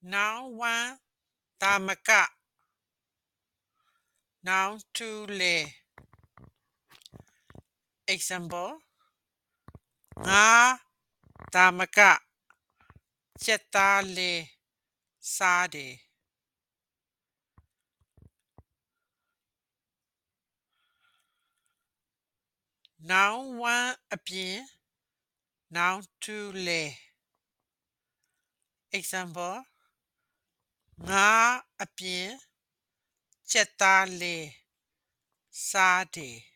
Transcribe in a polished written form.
Noun 1 သာမက Noun 2 လေ Example ငါသာမကကြက်သားလေးစားတယ် Noun 1အပြင် Noun 2လေ Example ငါအပြင်ကြက်သားလေးစားတယ်